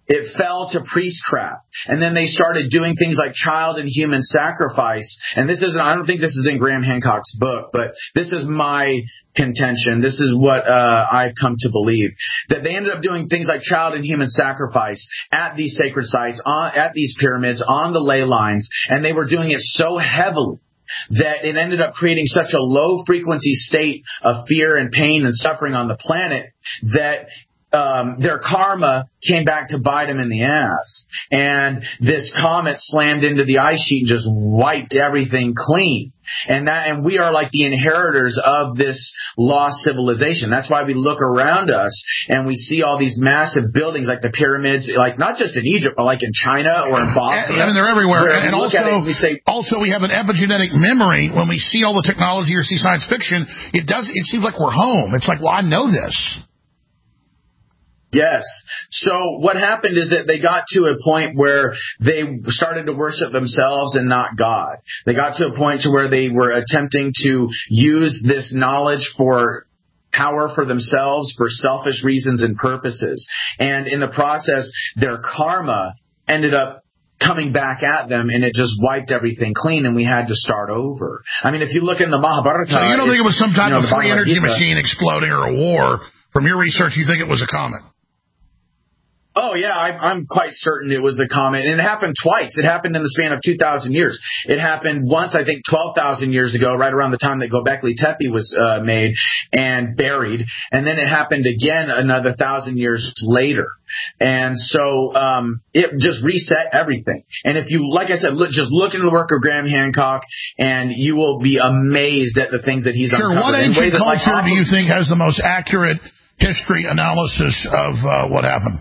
it fell to priestcraft. And then they started doing things like child and human sacrifice. And this isn't, I don't think this is in Graham Hancock's book, but this is my contention. This is what I've come to believe. That they ended up doing things like child and human sacrifice at these sacred sites, at these pyramids, on the ley lines. And they were doing it so heavily that it ended up creating such a low frequency state of fear and pain and suffering on the planet that their karma came back to bite them in the ass. And this comet slammed into the ice sheet and just wiped everything clean. And we are like the inheritors of this lost civilization. That's why we look around us and we see all these massive buildings like the pyramids, like not just in Egypt, but like in China or in Bosnia. I mean, they're everywhere. And also we have an epigenetic memory. When we see all the technology or see science fiction, it seems like we're home. It's like, well, I know this. Yes. So what happened is that they got to a point where they started to worship themselves and not God. They got to a point to where they were attempting to use this knowledge for power for themselves, for selfish reasons and purposes. And in the process, their karma ended up coming back at them, and it just wiped everything clean, and we had to start over. I mean, if you look in the Mahabharata... So you don't think it was some type of free energy machine exploding or a war? From your research, you think it was a comet? Oh, yeah, I'm quite certain it was a comet. And it happened twice. It happened in the span of 2,000 years. It happened once, I think, 12,000 years ago, right around the time that Göbekli Tepe was made and buried. And then it happened again another 1,000 years later. And so it just reset everything. And if you, like I said, just look into the work of Graham Hancock, and you will be amazed at the things that he's uncovered. What ancient culture do you think has the most accurate history analysis of what happened?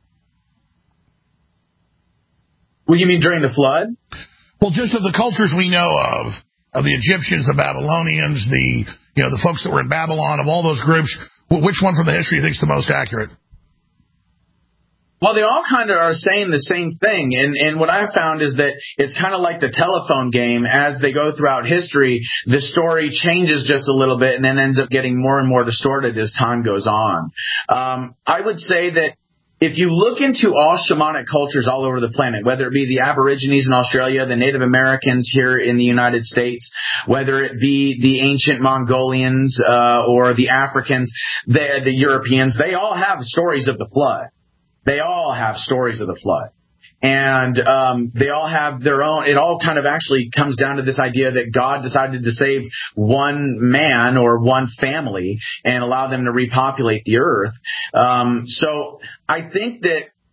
What do you mean during the flood? Well, just of the cultures we know of the Egyptians, the Babylonians, the folks that were in Babylon, of all those groups, which one from the history do you think is the most accurate? Well, they all kind of are saying the same thing. And what I found is that it's kind of like the telephone game. As they go throughout history, the story changes just a little bit and then ends up getting more and more distorted as time goes on. I would say that if you look into all shamanic cultures all over the planet, whether it be the Aborigines in Australia, the Native Americans here in the United States, whether it be the ancient Mongolians or the Africans, the Europeans, they all have stories of the flood. They all have stories of the flood. And they all have their own. It all kind of actually comes down to this idea that God decided to save one man or one family and allow them to repopulate the earth. So I think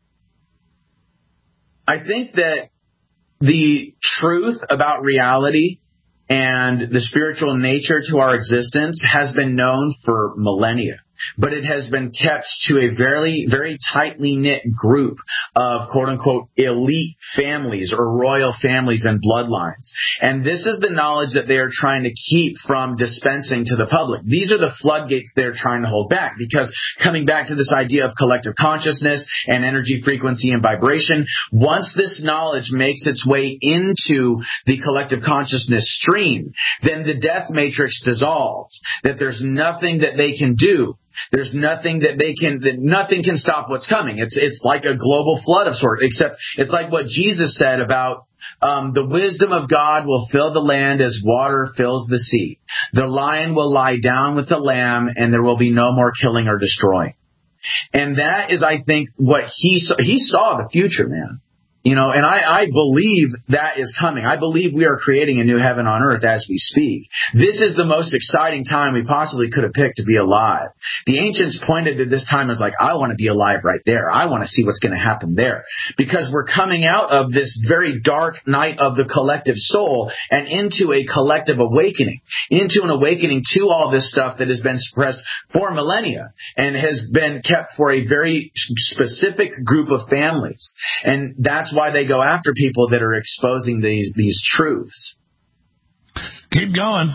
that the truth about reality and the spiritual nature to our existence has been known for millennia. But it has been kept to a very, very tightly knit group of quote-unquote elite families or royal families and bloodlines. And this is the knowledge that they are trying to keep from dispensing to the public. These are the floodgates they're trying to hold back, because coming back to this idea of collective consciousness and energy, frequency, and vibration, once this knowledge makes its way into the collective consciousness stream, then the death matrix dissolves, that there's nothing that they can do. There's nothing nothing can stop what's coming. It's like a global flood of sorts, except it's like what Jesus said about the wisdom of God will fill the land as water fills the sea. The lion will lie down with the lamb, and there will be no more killing or destroying. And that is, I think, what he saw the future, man. And I believe that is coming. I believe we are creating a new heaven on earth as we speak. This is the most exciting time we possibly could have picked to be alive. The ancients pointed to this time as like, I want to be alive right there. I want to see what's going to happen there. Because we're coming out of this very dark night of the collective soul and into a collective awakening, into an awakening to all this stuff that has been suppressed for millennia and has been kept for a very specific group of families. And that's why they go after people that are exposing these truths. Keep going.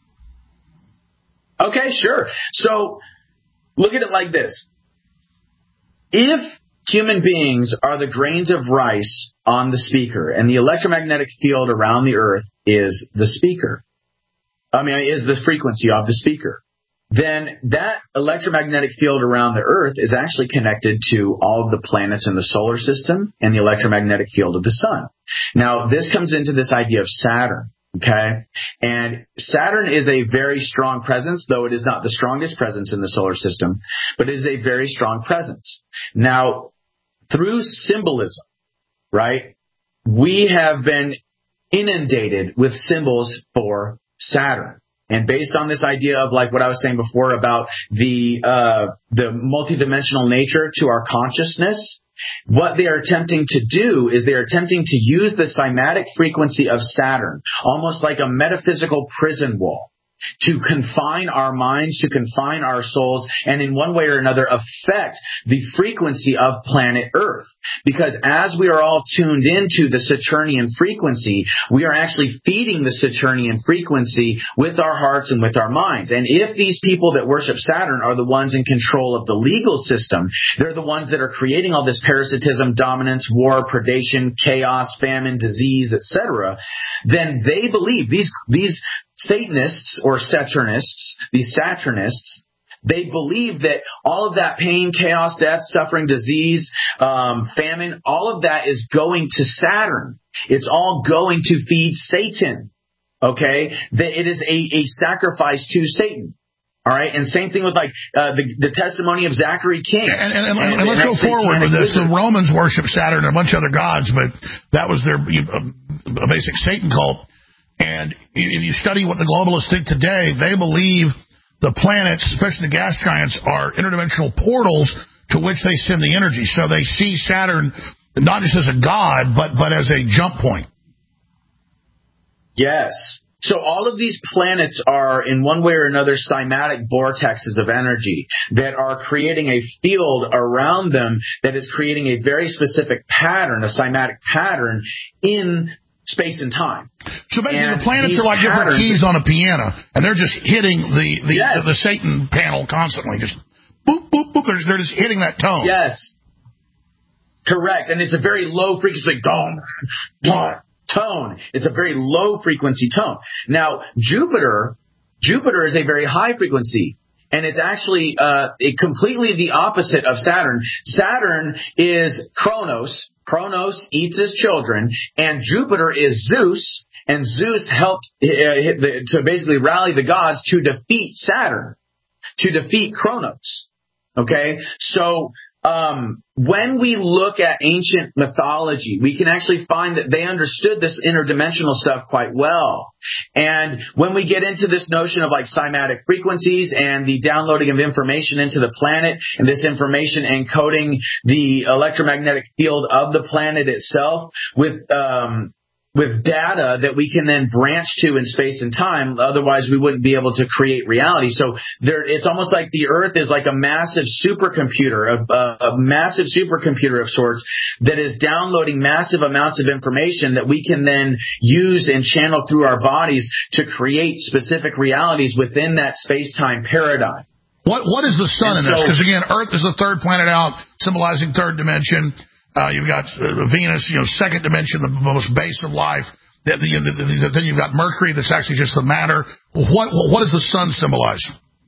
Okay, sure. So look at it like this. If human beings are the grains of rice on the speaker, and the electromagnetic field around the earth is the speaker, is the frequency of the speaker. then that electromagnetic field around the Earth is actually connected to all of the planets in the solar system and the electromagnetic field of the sun. Now, this comes into this idea of Saturn. Okay. And Saturn is a very strong presence, though it is not the strongest presence in the solar system, but it is a very strong presence. Now, through symbolism, right, we have been inundated with symbols for Saturn. And based on this idea of like what I was saying before about the multidimensional nature to our consciousness, what they are attempting to do is they are attempting to use the cymatic frequency of Saturn, almost like a metaphysical prison wall, to confine our minds, to confine our souls, and in one way or another affect the frequency of planet Earth. Because as we are all tuned into the Saturnian frequency, we are actually feeding the Saturnian frequency with our hearts and with our minds. And if these people that worship Saturn are the ones in control of the legal system, they're the ones that are creating all this parasitism, dominance, war, predation, chaos, famine, disease, etc., then they believe these Satanists or Saturnists, these Saturnists, they believe that all of that pain, chaos, death, suffering, disease, famine, all of that is going to Saturn. It's all going to feed Satan. Okay? That it is a sacrifice to Satan. All right? And same thing with like the testimony of Zachary King. And let's go forward with this. The Romans worship Saturn and a bunch of other gods, but that was their a basic Satan cult. And if you study what the globalists think today, they believe the planets, especially the gas giants, are interdimensional portals to which they send the energy. So they see Saturn not just as a god, but as a jump point. Yes. So all of these planets are, in one way or another, cymatic vortexes of energy that are creating a field around them that is creating a very specific pattern, a cymatic pattern in space and time. So basically the planets are like different keys on a piano, and they're just hitting the Satan panel constantly. Just boop, boop, boop. They're just hitting that tone. Yes. Correct. And it's a very low frequency tone. It's a very low frequency tone. Now, Jupiter is a very high frequency. And it's actually completely the opposite of Saturn. Saturn is Kronos. Kronos eats his children. And Jupiter is Zeus. And Zeus helped to basically rally the gods to defeat Saturn, to defeat Kronos. Okay? So when we look at ancient mythology, we can actually find that they understood this interdimensional stuff quite well. And when we get into this notion of like cymatic frequencies and the downloading of information into the planet, and this information encoding the electromagnetic field of the planet itself with data that we can then branch to in space and time, otherwise we wouldn't be able to create reality. So it's almost like the Earth is like a massive supercomputer, a massive supercomputer of sorts that is downloading massive amounts of information that we can then use and channel through our bodies to create specific realities within that space-time paradigm. What is the sun in this? Because again, Earth is the third planet out, symbolizing third dimension. You've got Venus, second dimension, the most base of life. Then you've got Mercury, that's actually just the matter. What does the sun symbolize?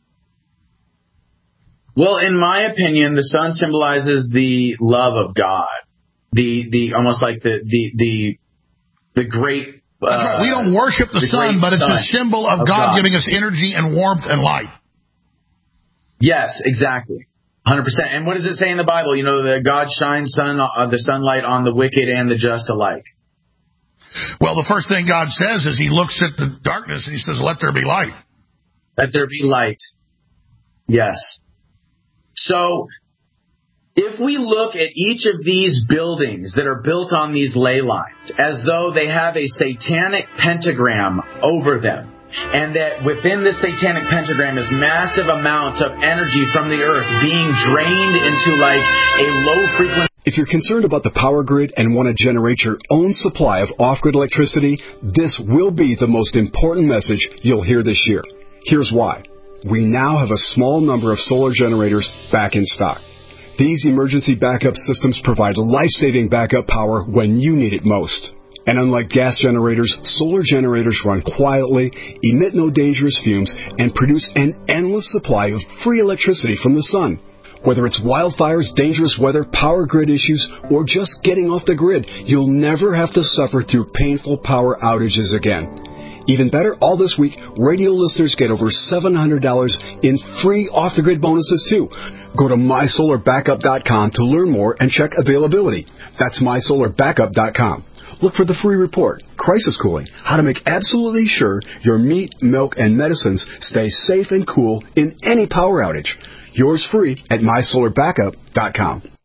Well, in my opinion, the sun symbolizes the love of God, the almost like the great. That's right. We don't worship the sun, but it's a symbol of God giving us energy and warmth and light. Yes, exactly. 100%. And what does it say in the Bible? The God shines the sunlight on the wicked and the just alike. Well, the first thing God says is he looks at the darkness and he says, let there be light. Let there be light. Yes. So if we look at each of these buildings that are built on these ley lines as though they have a satanic pentagram over them, and that within the satanic pentagram is massive amounts of energy from the earth being drained into like a low frequency. If you're concerned about the power grid and want to generate your own supply of off-grid electricity, this will be the most important message you'll hear this year. Here's why. We now have a small number of solar generators back in stock. These emergency backup systems provide life-saving backup power when you need it most. And unlike gas generators, solar generators run quietly, emit no dangerous fumes, and produce an endless supply of free electricity from the sun. Whether it's wildfires, dangerous weather, power grid issues, or just getting off the grid, you'll never have to suffer through painful power outages again. Even better, all this week, radio listeners get over $700 in free off-the-grid bonuses, too. Go to MySolarBackup.com to learn more and check availability. That's MySolarBackup.com. Look for the free report, Crisis Cooling, how to make absolutely sure your meat, milk, and medicines stay safe and cool in any power outage. Yours free at MySolarBackup.com.